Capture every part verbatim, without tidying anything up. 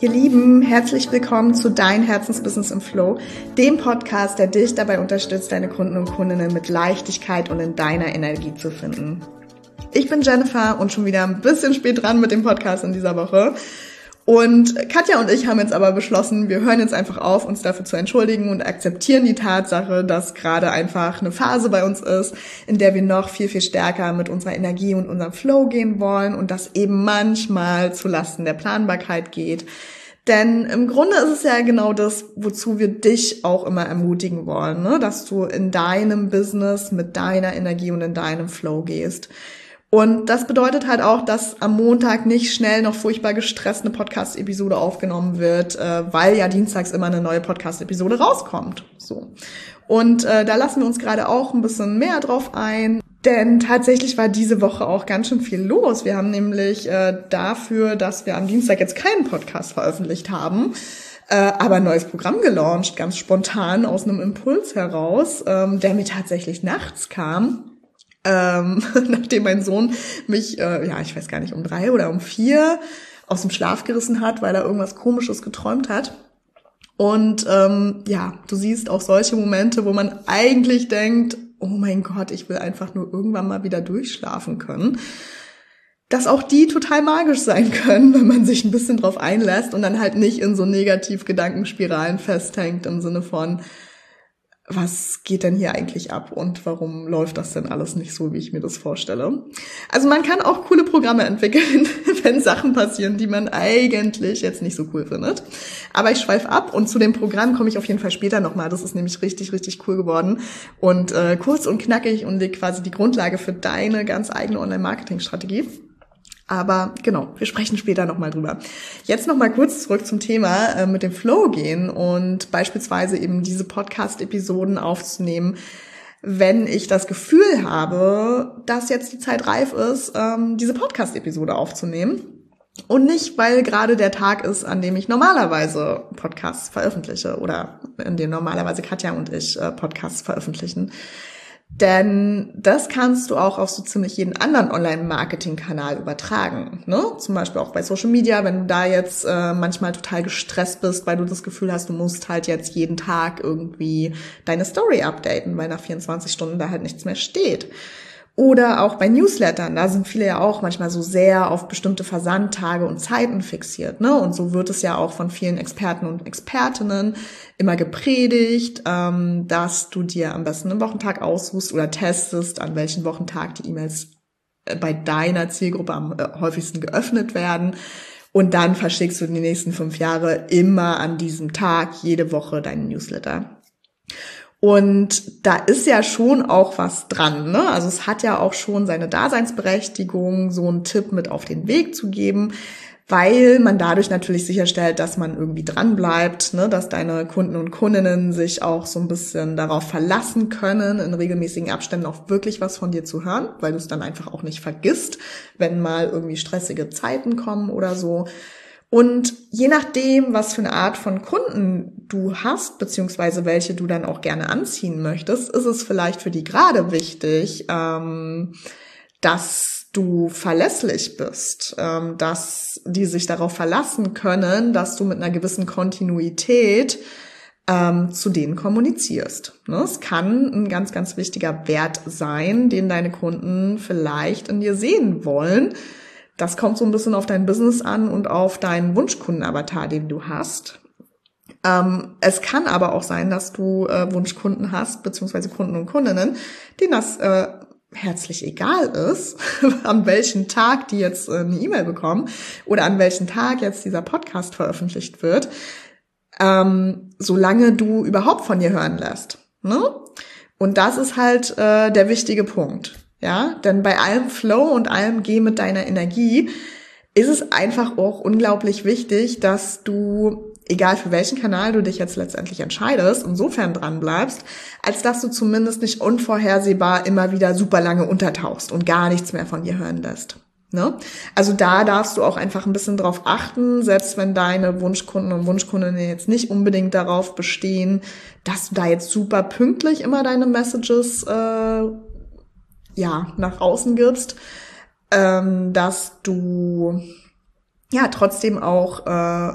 Ihr Lieben, herzlich willkommen zu Dein Herzensbusiness im Flow, dem Podcast, der dich dabei unterstützt, deine Kunden und Kundinnen mit Leichtigkeit und in deiner Energie zu finden. Ich bin Jennifer und schon wieder ein bisschen spät dran mit dem Podcast in dieser Woche. Und Katja und ich haben jetzt aber beschlossen, wir hören jetzt einfach auf, uns dafür zu entschuldigen und akzeptieren die Tatsache, dass gerade einfach eine Phase bei uns ist, in der wir noch viel, viel stärker mit unserer Energie und unserem Flow gehen wollen und das eben manchmal zulasten der Planbarkeit geht. Denn im Grunde ist es ja genau das, wozu wir dich auch immer ermutigen wollen, ne? Dass du in deinem Business mit deiner Energie und in deinem Flow gehst. Und das bedeutet halt auch, dass am Montag nicht schnell noch furchtbar gestresst eine Podcast-Episode aufgenommen wird, äh, weil ja dienstags immer eine neue Podcast-Episode rauskommt. So. Und äh, da lassen wir uns gerade auch ein bisschen mehr drauf ein, denn tatsächlich war diese Woche auch ganz schön viel los. Wir haben nämlich äh, dafür, dass wir am Dienstag jetzt keinen Podcast veröffentlicht haben, äh, aber ein neues Programm gelauncht, ganz spontan aus einem Impuls heraus, ähm, der mir tatsächlich nachts kam. Ähm, nachdem mein Sohn mich, äh, ja, ich weiß gar nicht, um drei oder um vier aus dem Schlaf gerissen hat, weil er irgendwas Komisches geträumt hat. Und ähm, ja, du siehst auch solche Momente, wo man eigentlich denkt, oh mein Gott, ich will einfach nur irgendwann mal wieder durchschlafen können. Dass auch die total magisch sein können, wenn man sich ein bisschen drauf einlässt und dann halt nicht in so negativ Gedankenspiralen festhängt im Sinne von, was geht denn hier eigentlich ab und warum läuft das denn alles nicht so, wie ich mir das vorstelle? Also man kann auch coole Programme entwickeln, wenn Sachen passieren, die man eigentlich jetzt nicht so cool findet. Aber ich schweife ab und zu dem Programm komme ich auf jeden Fall später nochmal. Das ist nämlich richtig, richtig cool geworden und äh, kurz und knackig und legt quasi die Grundlage für deine ganz eigene Online-Marketing-Strategie. Aber genau, wir sprechen später nochmal drüber. Jetzt nochmal kurz zurück zum Thema äh, mit dem Flow gehen und beispielsweise eben diese Podcast-Episoden aufzunehmen, wenn ich das Gefühl habe, dass jetzt die Zeit reif ist, ähm, diese Podcast-Episode aufzunehmen. Und nicht, weil gerade der Tag ist, an dem ich normalerweise Podcasts veröffentliche oder in dem normalerweise Katja und ich äh, Podcasts veröffentlichen. Denn das kannst du auch auf so ziemlich jeden anderen Online-Marketing-Kanal übertragen, ne? Zum Beispiel auch bei Social Media, wenn du da jetzt äh, manchmal total gestresst bist, weil du das Gefühl hast, du musst halt jetzt jeden Tag irgendwie deine Story updaten, weil nach vierundzwanzig Stunden da halt nichts mehr steht. Oder auch bei Newslettern, da sind viele ja auch manchmal so sehr auf bestimmte Versandtage und Zeiten fixiert, ne? Und so wird es ja auch von vielen Experten und Expertinnen immer gepredigt, ähm, dass du dir am besten einen Wochentag aussuchst oder testest, an welchem Wochentag die E-Mails bei deiner Zielgruppe am äh, häufigsten geöffnet werden. Und dann verschickst du die nächsten fünf Jahre immer an diesem Tag, jede Woche deinen Newsletter. Und da ist ja schon auch was dran, ne? Also es hat ja auch schon seine Daseinsberechtigung, so einen Tipp mit auf den Weg zu geben, weil man dadurch natürlich sicherstellt, dass man irgendwie dran bleibt, ne? Dass deine Kunden und Kundinnen sich auch so ein bisschen darauf verlassen können, in regelmäßigen Abständen auch wirklich was von dir zu hören, weil du es dann einfach auch nicht vergisst, wenn mal irgendwie stressige Zeiten kommen oder so. Und je nachdem, was für eine Art von Kunden du hast, beziehungsweise welche du dann auch gerne anziehen möchtest, ist es vielleicht für die gerade wichtig, ähm, dass du verlässlich bist, ähm, dass die sich darauf verlassen können, dass du mit einer gewissen Kontinuität ähm, zu denen kommunizierst. Ne? Es kann ein ganz, ganz wichtiger Wert sein, den deine Kunden vielleicht in dir sehen wollen. Das kommt so ein bisschen auf dein Business an und auf deinen Wunschkundenavatar, den du hast. Ähm, es kann aber auch sein, dass du äh, Wunschkunden hast, beziehungsweise Kunden und Kundinnen, denen das äh, herzlich egal ist, an welchem Tag die jetzt äh, eine E-Mail bekommen oder an welchem Tag jetzt dieser Podcast veröffentlicht wird, ähm, solange du überhaupt von dir hören lässt. Ne? Und das ist halt äh, der wichtige Punkt. Ja, denn bei allem Flow und allem Geh mit deiner Energie ist es einfach auch unglaublich wichtig, dass du, egal für welchen Kanal du dich jetzt letztendlich entscheidest, insofern dran bleibst, als dass du zumindest nicht unvorhersehbar immer wieder super lange untertauchst und gar nichts mehr von dir hören lässt. Ne? Also da darfst du auch einfach ein bisschen drauf achten, selbst wenn deine Wunschkunden und Wunschkundinnen jetzt nicht unbedingt darauf bestehen, dass du da jetzt super pünktlich immer deine Messages äh, ja, nach außen gibst, ähm, dass du ja trotzdem auch äh,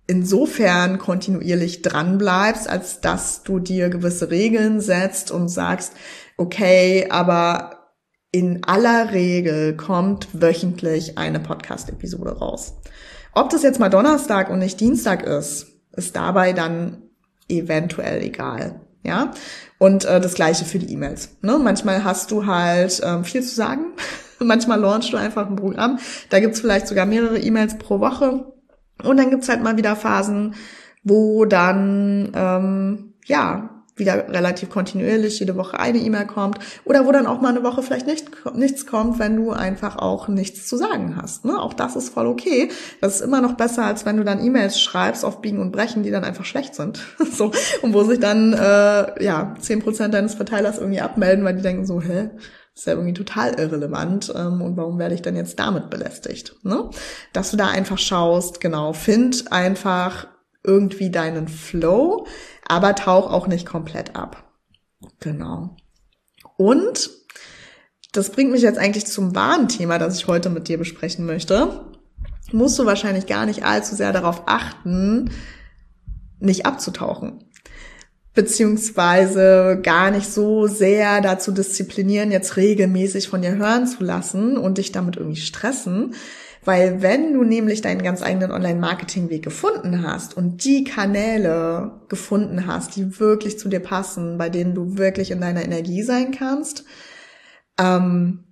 insofern kontinuierlich dran bleibst, als dass du dir gewisse Regeln setzt und sagst, okay, aber in aller Regel kommt wöchentlich eine Podcast-Episode raus. Ob das jetzt mal Donnerstag und nicht Dienstag ist, ist dabei dann eventuell egal. Ja, und äh, das Gleiche für die E-Mails. Ne? Manchmal hast du halt ähm, viel zu sagen. Manchmal launchst du einfach ein Programm. Da gibt's vielleicht sogar mehrere E-Mails pro Woche. Und dann gibt's halt mal wieder Phasen, wo dann ähm, ja wieder relativ kontinuierlich jede Woche eine E-Mail kommt oder wo dann auch mal eine Woche vielleicht nicht nichts kommt, wenn du einfach auch nichts zu sagen hast. Ne? Auch das ist voll okay. Das ist immer noch besser, als wenn du dann E-Mails schreibst auf Biegen und Brechen, die dann einfach schlecht sind. So, und wo sich dann äh, ja zehn Prozent deines Verteilers irgendwie abmelden, weil die denken so, hä? Das ist ja irgendwie total irrelevant ähm, und warum werde ich denn jetzt damit belästigt? Ne? Dass du da einfach schaust, genau, find einfach irgendwie deinen Flow, aber tauch auch nicht komplett ab. Genau. Und das bringt mich jetzt eigentlich zum wahren Thema, das ich heute mit dir besprechen möchte. Musst du wahrscheinlich gar nicht allzu sehr darauf achten, nicht abzutauchen. Beziehungsweise gar nicht so sehr dazu disziplinieren, jetzt regelmäßig von dir hören zu lassen und dich damit irgendwie stressen. Weil wenn du nämlich deinen ganz eigenen Online-Marketing-Weg gefunden hast und die Kanäle gefunden hast, die wirklich zu dir passen, bei denen du wirklich in deiner Energie sein kannst, ähm,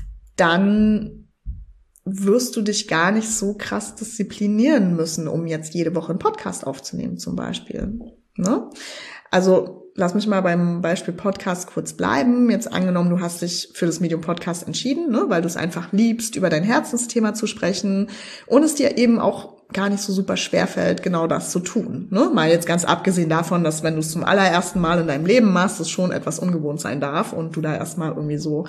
dann wirst du dich gar nicht so krass disziplinieren müssen, um jetzt jede Woche einen Podcast aufzunehmen zum Beispiel. Ne? Also lass mich mal beim Beispiel Podcast kurz bleiben. Jetzt angenommen, du hast dich für das Medium Podcast entschieden, ne, weil du es einfach liebst, über dein Herzensthema zu sprechen und es dir eben auch gar nicht so super schwer fällt, genau das zu tun. Ne? Mal jetzt ganz abgesehen davon, dass wenn du es zum allerersten Mal in deinem Leben machst, es schon etwas ungewohnt sein darf und du da erstmal irgendwie so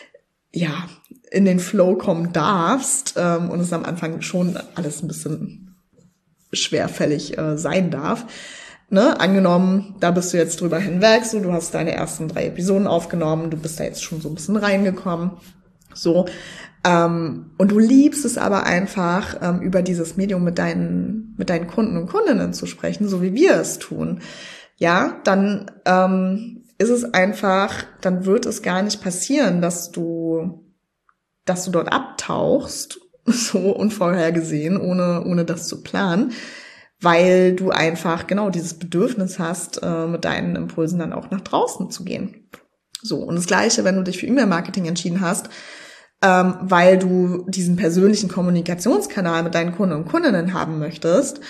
ja in den Flow kommen darfst ähm, und es am Anfang schon alles ein bisschen schwerfällig äh, sein darf. Ne, angenommen, da bist du jetzt drüber hinweg, so, du hast deine ersten drei Episoden aufgenommen, du bist da jetzt schon so ein bisschen reingekommen, so, ähm, und du liebst es aber einfach, ähm, über dieses Medium mit deinen, mit deinen Kunden und Kundinnen zu sprechen, so wie wir es tun, ja, dann, ähm, ist es einfach, dann wird es gar nicht passieren, dass du, dass du dort abtauchst, so unvorhergesehen, ohne, ohne das zu planen, weil du einfach genau dieses Bedürfnis hast, äh, mit deinen Impulsen dann auch nach draußen zu gehen. So, und das Gleiche, wenn du dich für E-Mail-Marketing entschieden hast, ähm, weil du diesen persönlichen Kommunikationskanal mit deinen Kunden und Kundinnen haben möchtest,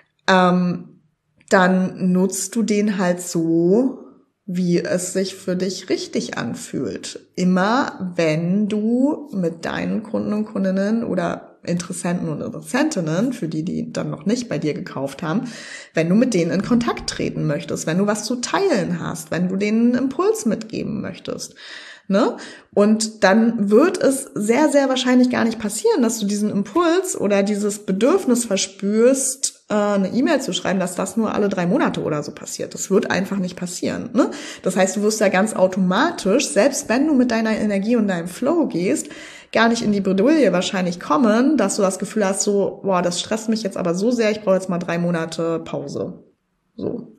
ähm, dann nutzt du den halt so, wie es sich für dich richtig anfühlt. Immer wenn du mit deinen Kunden und Kundinnen oder Interessenten und Interessentinnen, für die, die dann noch nicht bei dir gekauft haben, wenn du mit denen in Kontakt treten möchtest, wenn du was zu teilen hast, wenn du denen einen Impuls mitgeben möchtest, ne? Und dann wird es sehr, sehr wahrscheinlich gar nicht passieren, dass du diesen Impuls oder dieses Bedürfnis verspürst, eine E-Mail zu schreiben, dass das nur alle drei Monate oder so passiert. Das wird einfach nicht passieren, ne? Das heißt, du wirst ja ganz automatisch, selbst wenn du mit deiner Energie und deinem Flow gehst, gar nicht in die Bredouille wahrscheinlich kommen, dass du das Gefühl hast, so, boah, das stresst mich jetzt aber so sehr, ich brauche jetzt mal drei Monate Pause. So.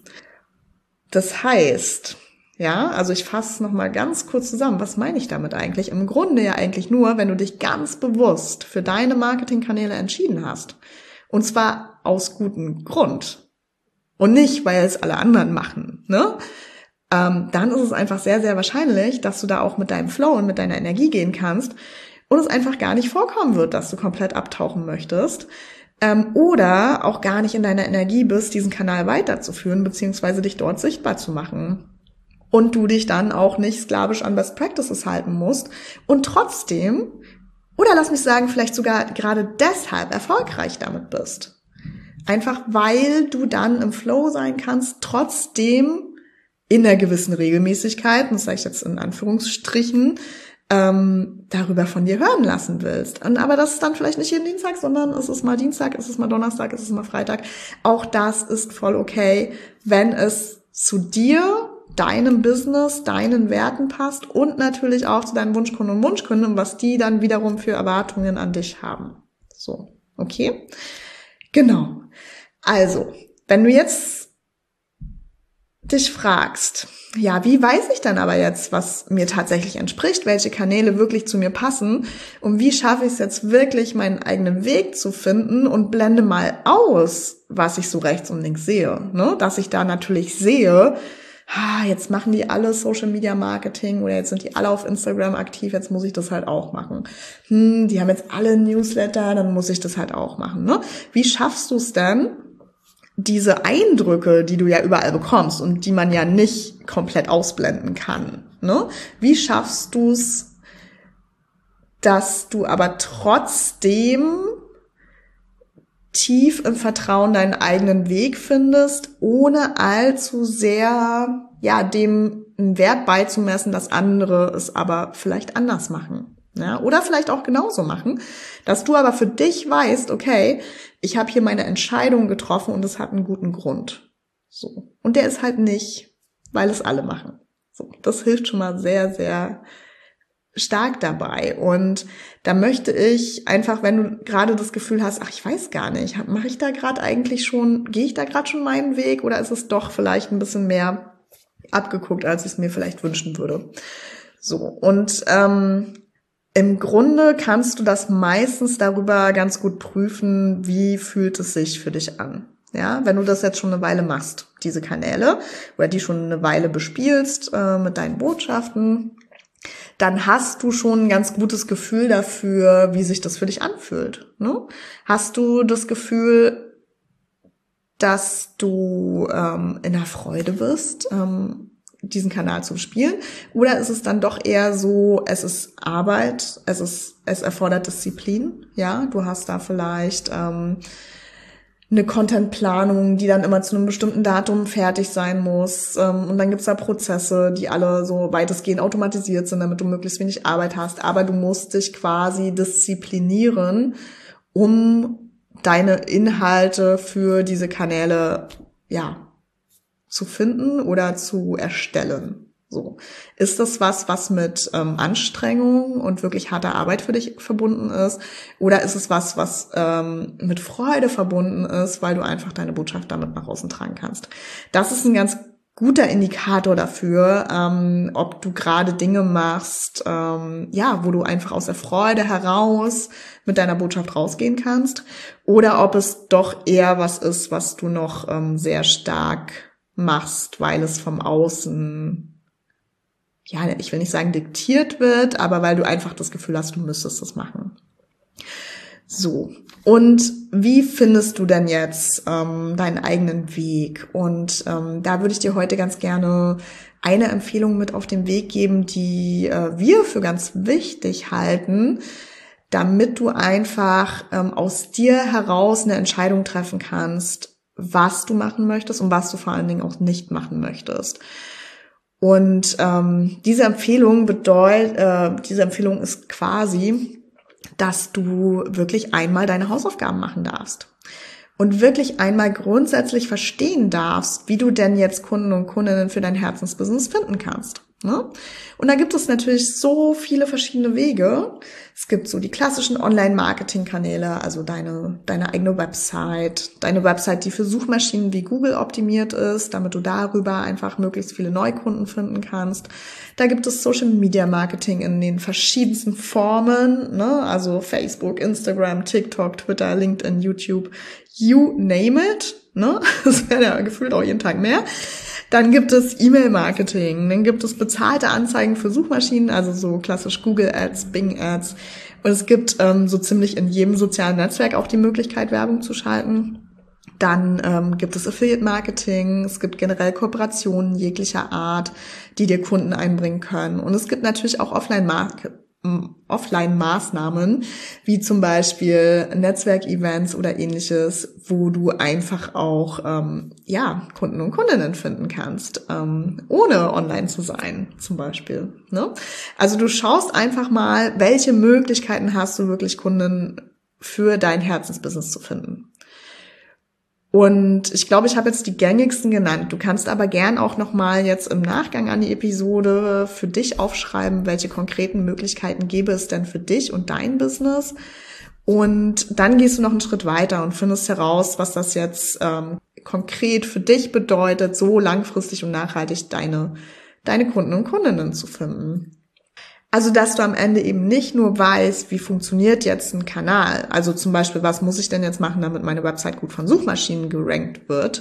Das heißt, ja, also ich fasse es nochmal ganz kurz zusammen. Was meine ich damit eigentlich? Im Grunde ja eigentlich nur, wenn du dich ganz bewusst für deine Marketingkanäle entschieden hast. Und zwar aus gutem Grund. Und nicht, weil es alle anderen machen, ne? Ähm, dann ist es einfach sehr, sehr wahrscheinlich, dass du da auch mit deinem Flow und mit deiner Energie gehen kannst und es einfach gar nicht vorkommen wird, dass du komplett abtauchen möchtest ähm, oder auch gar nicht in deiner Energie bist, diesen Kanal weiterzuführen beziehungsweise dich dort sichtbar zu machen. Und du dich dann auch nicht sklavisch an Best Practices halten musst und trotzdem, oder lass mich sagen, vielleicht sogar gerade deshalb erfolgreich damit bist. Einfach weil du dann im Flow sein kannst, trotzdem in einer gewissen Regelmäßigkeit, das sage ich jetzt in Anführungsstrichen, ähm, darüber von dir hören lassen willst. Und aber das ist dann vielleicht nicht jeden Dienstag, sondern es ist mal Dienstag, es ist mal Donnerstag, es ist mal Freitag. Auch das ist voll okay, wenn es zu dir, deinem Business, deinen Werten passt und natürlich auch zu deinen Wunschkunden und Wunschkunden, was die dann wiederum für Erwartungen an dich haben. So, okay? Genau. Also, wenn du jetzt dich fragst, ja, wie weiß ich dann aber jetzt, was mir tatsächlich entspricht, welche Kanäle wirklich zu mir passen und wie schaffe ich es jetzt wirklich, meinen eigenen Weg zu finden und blende mal aus, was ich so rechts und links sehe, ne? Dass ich da natürlich sehe, ah, jetzt machen die alle Social Media Marketing oder jetzt sind die alle auf Instagram aktiv, jetzt muss ich das halt auch machen. Hm, die haben jetzt alle Newsletter, dann muss ich das halt auch machen, ne? Wie schaffst du es denn, diese Eindrücke, die du ja überall bekommst und die man ja nicht komplett ausblenden kann, ne? Wie schaffst du es, dass du aber trotzdem tief im Vertrauen deinen eigenen Weg findest, ohne allzu sehr, ja, dem einen Wert beizumessen, dass andere es aber vielleicht anders machen? Ja, oder vielleicht auch genauso machen, dass du aber für dich weißt, okay, ich habe hier meine Entscheidung getroffen und es hat einen guten Grund. So. Und der ist halt nicht, weil es alle machen. So. Das hilft schon mal sehr, sehr stark dabei. Und da möchte ich einfach, wenn du gerade das Gefühl hast, ach, ich weiß gar nicht, mache ich da gerade eigentlich schon, gehe ich da gerade schon meinen Weg oder ist es doch vielleicht ein bisschen mehr abgeguckt, als ich es mir vielleicht wünschen würde? So. Und ähm, im Grunde kannst du das meistens darüber ganz gut prüfen, wie fühlt es sich für dich an. Ja, wenn du das jetzt schon eine Weile machst, diese Kanäle, oder die schon eine Weile bespielst äh, mit deinen Botschaften, dann hast du schon ein ganz gutes Gefühl dafür, wie sich das für dich anfühlt. Ne? Hast du das Gefühl, dass du ähm, in der Freude bist, ähm, diesen Kanal zu spielen, oder ist es dann doch eher so, es ist Arbeit, es ist, es erfordert Disziplin, ja, du hast da vielleicht ähm, eine Contentplanung, die dann immer zu einem bestimmten Datum fertig sein muss, ähm, und dann gibt's da Prozesse, die alle so weitestgehend automatisiert sind, damit du möglichst wenig Arbeit hast, aber du musst dich quasi disziplinieren, um deine Inhalte für diese Kanäle, ja, zu finden oder zu erstellen. So. Ist das was, was mit ähm, Anstrengung und wirklich harter Arbeit für dich verbunden ist? Oder ist es was, was ähm, mit Freude verbunden ist, weil du einfach deine Botschaft damit nach außen tragen kannst? Das ist ein ganz guter Indikator dafür, ähm, ob du gerade Dinge machst, ähm, ja, wo du einfach aus der Freude heraus mit deiner Botschaft rausgehen kannst, oder ob es doch eher was ist, was du noch ähm, sehr stark machst, weil es vom Außen, ja, ich will nicht sagen diktiert wird, aber weil du einfach das Gefühl hast, du müsstest das machen. So, und wie findest du denn jetzt ähm, deinen eigenen Weg? Und ähm, da würde ich dir heute ganz gerne eine Empfehlung mit auf den Weg geben, die äh, wir für ganz wichtig halten, damit du einfach ähm, aus dir heraus eine Entscheidung treffen kannst, was du machen möchtest und was du vor allen Dingen auch nicht machen möchtest. Und ähm, diese Empfehlung bedeutet, äh, diese Empfehlung ist quasi, dass du wirklich einmal deine Hausaufgaben machen darfst und wirklich einmal grundsätzlich verstehen darfst, wie du denn jetzt Kunden und Kundinnen für dein Herzensbusiness finden kannst. Ne? Und da gibt es natürlich so viele verschiedene Wege. Es gibt so die klassischen Online-Marketing-Kanäle, also deine deine eigene Website, deine Website, die für Suchmaschinen wie Google optimiert ist, damit du darüber einfach möglichst viele Neukunden finden kannst. Da gibt es Social-Media-Marketing in den verschiedensten Formen, ne? Also Facebook, Instagram, TikTok, Twitter, LinkedIn, YouTube, you name it. Ne? Das wäre ja gefühlt auch jeden Tag mehr. Dann gibt es E-Mail-Marketing, dann gibt es bezahlte Anzeigen für Suchmaschinen, also so klassisch Google Ads, Bing Ads. Und es gibt ähm, so ziemlich in jedem sozialen Netzwerk auch die Möglichkeit, Werbung zu schalten. Dann ähm, gibt es Affiliate-Marketing, es gibt generell Kooperationen jeglicher Art, die dir Kunden einbringen können. Und es gibt natürlich auch Offline-Marketing. Offline-Maßnahmen, wie zum Beispiel Netzwerkevents oder ähnliches, wo du einfach auch ähm, ja Kunden und Kundinnen finden kannst, ähm, ohne online zu sein, zum Beispiel. Ne? Also du schaust einfach mal, welche Möglichkeiten hast du wirklich, Kunden für dein Herzensbusiness zu finden. Und ich glaube, ich habe jetzt die gängigsten genannt. Du kannst aber gern auch nochmal jetzt im Nachgang an die Episode für dich aufschreiben, welche konkreten Möglichkeiten gäbe es denn für dich und dein Business. Und dann gehst du noch einen Schritt weiter und findest heraus, was das jetzt ähm, konkret für dich bedeutet, so langfristig und nachhaltig deine, deine Kunden und Kundinnen zu finden. Also, dass du am Ende eben nicht nur weißt, wie funktioniert jetzt ein Kanal, also zum Beispiel, was muss ich denn jetzt machen, damit meine Website gut von Suchmaschinen gerankt wird.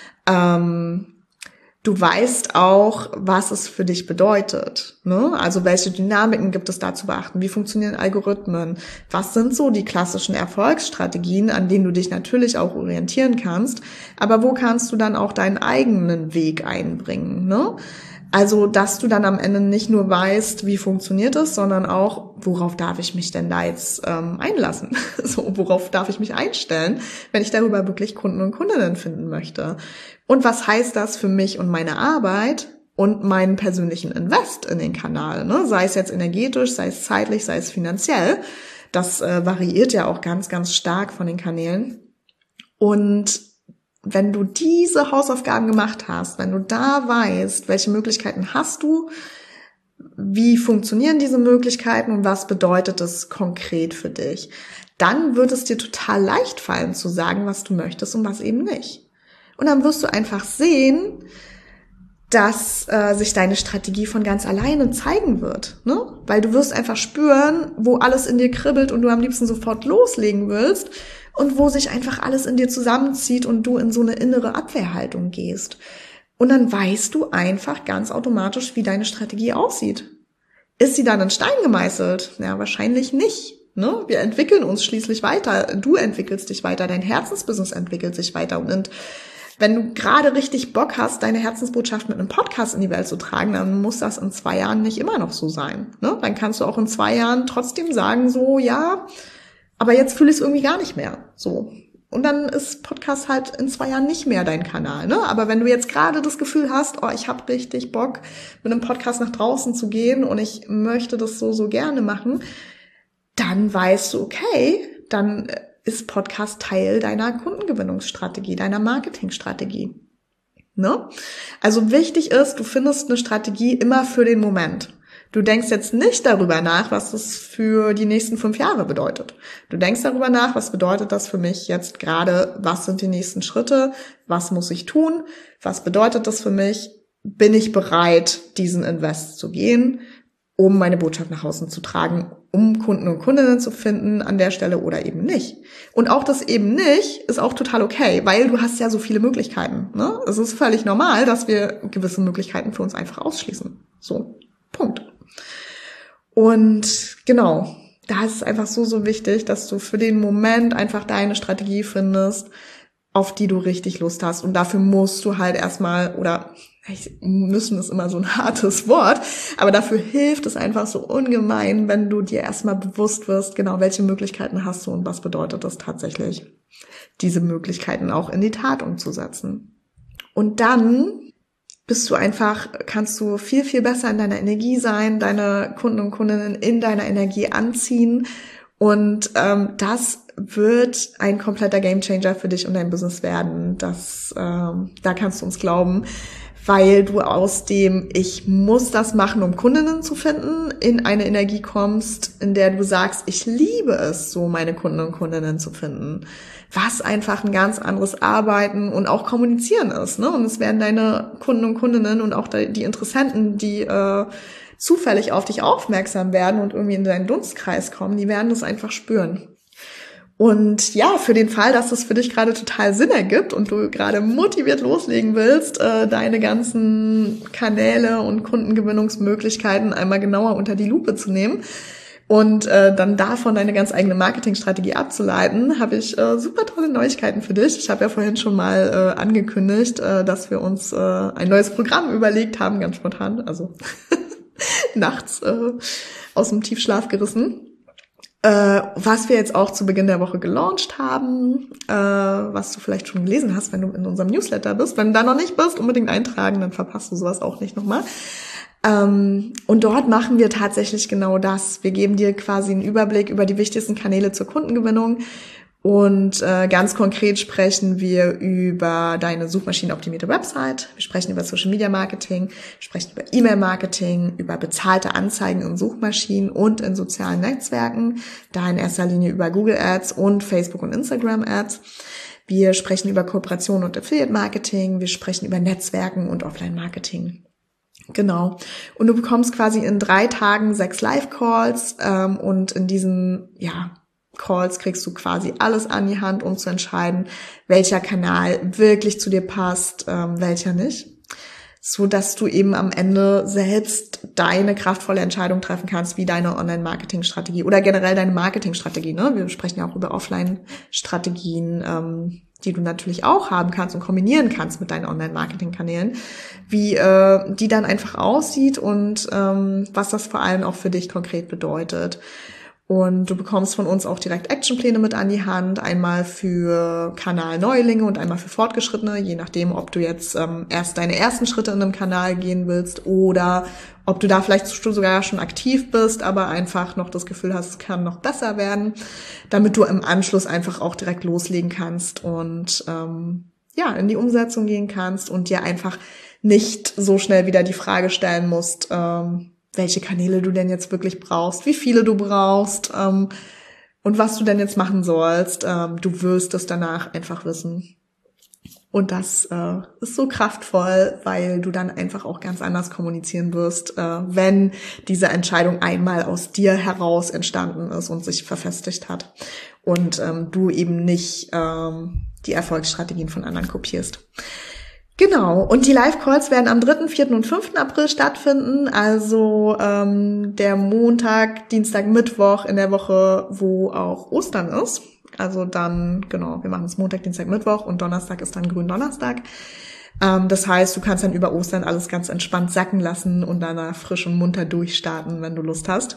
Ähm, du weißt auch, was es für dich bedeutet, ne? Also, welche Dynamiken gibt es da zu beachten? Wie funktionieren Algorithmen? Was sind so die klassischen Erfolgsstrategien, an denen du dich natürlich auch orientieren kannst? Aber wo kannst du dann auch deinen eigenen Weg einbringen, ne? Also, dass du dann am Ende nicht nur weißt, wie funktioniert es, sondern auch, worauf darf ich mich denn da jetzt ähm, einlassen? So, worauf darf ich mich einstellen, wenn ich darüber wirklich Kunden und Kundinnen finden möchte? Und was heißt das für mich und meine Arbeit und meinen persönlichen Invest in den Kanal? Ne? Sei es jetzt energetisch, sei es zeitlich, sei es finanziell. Das äh, variiert ja auch ganz, ganz stark von den Kanälen. Und wenn du diese Hausaufgaben gemacht hast, wenn du da weißt, welche Möglichkeiten hast du, wie funktionieren diese Möglichkeiten und was bedeutet es konkret für dich, dann wird es dir total leicht fallen zu sagen, was du möchtest und was eben nicht. Und dann wirst du einfach sehen, dass äh, sich deine Strategie von ganz alleine zeigen wird, ne? Weil du wirst einfach spüren, wo alles in dir kribbelt und du am liebsten sofort loslegen willst und wo sich einfach alles in dir zusammenzieht und du in so eine innere Abwehrhaltung gehst. Und dann weißt du einfach ganz automatisch, wie deine Strategie aussieht. Ist sie dann in Stein gemeißelt? Ja, wahrscheinlich nicht. Ne? Wir entwickeln uns schließlich weiter. Du entwickelst dich weiter, dein Herzensbusiness entwickelt sich weiter. Und wenn du gerade richtig Bock hast, deine Herzensbotschaft mit einem Podcast in die Welt zu tragen, dann muss das in zwei Jahren nicht immer noch so sein. Ne? Dann kannst du auch in zwei Jahren trotzdem sagen, so, ja, aber jetzt fühle ich es irgendwie gar nicht mehr. So. Und dann ist Podcast halt in zwei Jahren nicht mehr dein Kanal. Ne? Aber wenn du jetzt gerade das Gefühl hast, oh, ich habe richtig Bock, mit einem Podcast nach draußen zu gehen und ich möchte das so, so gerne machen, dann weißt du, okay, dann ist Podcast Teil deiner Kundengewinnungsstrategie, deiner Marketingstrategie. Ne? Also wichtig ist, du findest eine Strategie immer für den Moment. Du denkst jetzt nicht darüber nach, was das für die nächsten fünf Jahre bedeutet. Du denkst darüber nach, was bedeutet das für mich jetzt gerade, was sind die nächsten Schritte, was muss ich tun, was bedeutet das für mich, bin ich bereit, diesen Invest zu gehen, um meine Botschaft nach außen zu tragen, um Kunden und Kundinnen zu finden an der Stelle oder eben nicht. Und auch das eben nicht ist auch total okay, weil du hast ja so viele Möglichkeiten. Ne? Es ist völlig normal, dass wir gewisse Möglichkeiten für uns einfach ausschließen. So, Punkt. Und genau, da ist es einfach so, so wichtig, dass du für den Moment einfach deine Strategie findest, auf die du richtig Lust hast. Und dafür musst du halt erstmal, oder müssen ist immer so ein hartes Wort, aber dafür hilft es einfach so ungemein, wenn du dir erstmal bewusst wirst, genau, welche Möglichkeiten hast du und was bedeutet das tatsächlich, diese Möglichkeiten auch in die Tat umzusetzen. Und dann bist du einfach, kannst du viel, viel besser in deiner Energie sein, deine Kunden und Kundinnen in deiner Energie anziehen und ähm, das wird ein kompletter Gamechanger für dich und dein Business werden. Das, ähm, da kannst du uns glauben, weil du aus dem ich muss das machen, um Kundinnen zu finden, in eine Energie kommst, in der du sagst, ich liebe es, so meine Kunden und Kundinnen zu finden. Was einfach ein ganz anderes Arbeiten und auch Kommunizieren ist, ne? Und es werden deine Kunden und Kundinnen und auch die Interessenten, die äh, zufällig auf dich aufmerksam werden und irgendwie in deinen Dunstkreis kommen, die werden das einfach spüren. Und ja, für den Fall, dass das für dich gerade total Sinn ergibt und du gerade motiviert loslegen willst, äh, deine ganzen Kanäle und Kundengewinnungsmöglichkeiten einmal genauer unter die Lupe zu nehmen und äh, dann davon deine ganz eigene Marketingstrategie abzuleiten, habe ich äh, super tolle Neuigkeiten für dich. Ich habe ja vorhin schon mal äh, angekündigt, äh, dass wir uns äh, ein neues Programm überlegt haben, ganz spontan, also nachts äh, aus dem Tiefschlaf gerissen. Äh, was wir jetzt auch zu Beginn der Woche gelauncht haben, äh, was du vielleicht schon gelesen hast, wenn du in unserem Newsletter bist. Wenn du da noch nicht bist, unbedingt eintragen, dann verpasst du sowas auch nicht nochmal. Ähm, und dort machen wir tatsächlich genau das. Wir geben dir quasi einen Überblick über die wichtigsten Kanäle zur Kundengewinnung Und äh, ganz konkret sprechen wir über deine suchmaschinenoptimierte Website, wir sprechen über Social Media Marketing, wir sprechen über E-Mail Marketing, über bezahlte Anzeigen in Suchmaschinen und in sozialen Netzwerken, da in erster Linie über Google Ads und Facebook und Instagram Ads. Wir sprechen über Kooperation und Affiliate Marketing, wir sprechen über Netzwerken und Offline Marketing. Genau. Und du bekommst quasi in drei Tagen sechs Live-Calls ähm, und in diesen, ja, Calls kriegst du quasi alles an die Hand, um zu entscheiden, welcher Kanal wirklich zu dir passt, ähm, welcher nicht, so dass du eben am Ende selbst deine kraftvolle Entscheidung treffen kannst, wie deine Online-Marketing-Strategie oder generell deine Marketing-Strategie. Ne? Wir sprechen ja auch über Offline-Strategien, ähm, die du natürlich auch haben kannst und kombinieren kannst mit deinen Online-Marketing-Kanälen, wie äh, die dann einfach aussieht und ähm, was das vor allem auch für dich konkret bedeutet. Und du bekommst von uns auch direkt Actionpläne mit an die Hand, einmal für Kanalneulinge und einmal für Fortgeschrittene, je nachdem, ob du jetzt ähm, erst deine ersten Schritte in einem Kanal gehen willst oder ob du da vielleicht sogar schon aktiv bist, aber einfach noch das Gefühl hast, es kann noch besser werden, damit du im Anschluss einfach auch direkt loslegen kannst und ähm, ja in die Umsetzung gehen kannst und dir einfach nicht so schnell wieder die Frage stellen musst, ähm, welche Kanäle du denn jetzt wirklich brauchst, wie viele du brauchst ähm, und was du denn jetzt machen sollst. Ähm, du wirst es danach einfach wissen. Und das äh, ist so kraftvoll, weil du dann einfach auch ganz anders kommunizieren wirst, äh, wenn diese Entscheidung einmal aus dir heraus entstanden ist und sich verfestigt hat und ähm, du eben nicht ähm, die Erfolgsstrategien von anderen kopierst. Genau, und die Live-Calls werden am dritten, vierten und fünften April stattfinden, also ähm, der Montag, Dienstag, Mittwoch in der Woche, wo auch Ostern ist. Also dann, genau, wir machen es Montag, Dienstag, Mittwoch und Donnerstag ist dann Gründonnerstag. Ähm, das heißt, du kannst dann über Ostern alles ganz entspannt sacken lassen und danach frisch und munter durchstarten, wenn du Lust hast.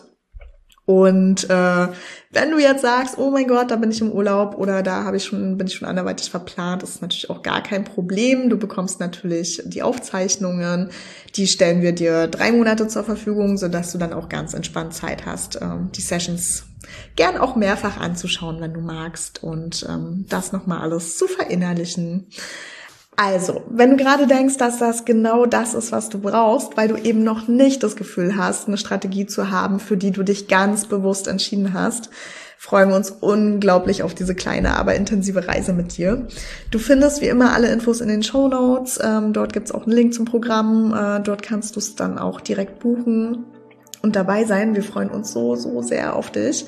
Und äh, wenn du jetzt sagst, oh mein Gott, da bin ich im Urlaub oder da habe ich schon bin ich schon anderweitig verplant, das ist natürlich auch gar kein Problem. Du bekommst natürlich die Aufzeichnungen, die stellen wir dir drei Monate zur Verfügung, sodass du dann auch ganz entspannt Zeit hast, ähm, die Sessions gern auch mehrfach anzuschauen, wenn du magst und ähm, das nochmal alles zu verinnerlichen. Also, wenn du gerade denkst, dass das genau das ist, was du brauchst, weil du eben noch nicht das Gefühl hast, eine Strategie zu haben, für die du dich ganz bewusst entschieden hast, freuen wir uns unglaublich auf diese kleine, aber intensive Reise mit dir. Du findest wie immer alle Infos in den Shownotes. Ähm, dort gibt's auch einen Link zum Programm. Äh, dort kannst du es dann auch direkt buchen und dabei sein. Wir freuen uns so, so sehr auf dich.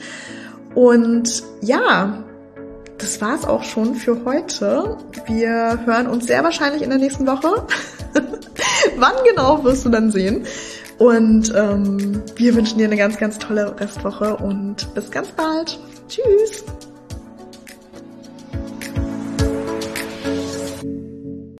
Und ja, das war's auch schon für heute. Wir hören uns sehr wahrscheinlich in der nächsten Woche. Wann genau, wirst du dann sehen. Und ähm, wir wünschen dir eine ganz, ganz tolle Restwoche und bis ganz bald. Tschüss.